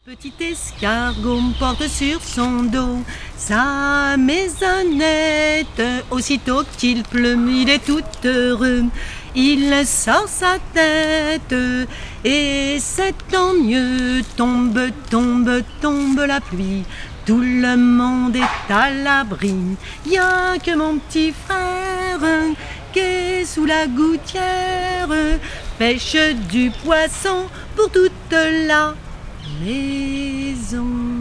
Petit escargot porte sur son dos sa maisonnette. Aussitôt qu'il pleut, il est tout heureux. Il sort sa tête et c'est tant mieux. Tombe, tombe, tombe la pluie. Tout le monde est à l'abri. Y a que mon petit frère qui est sous la gouttière, pêche du poisson pour toute la maison.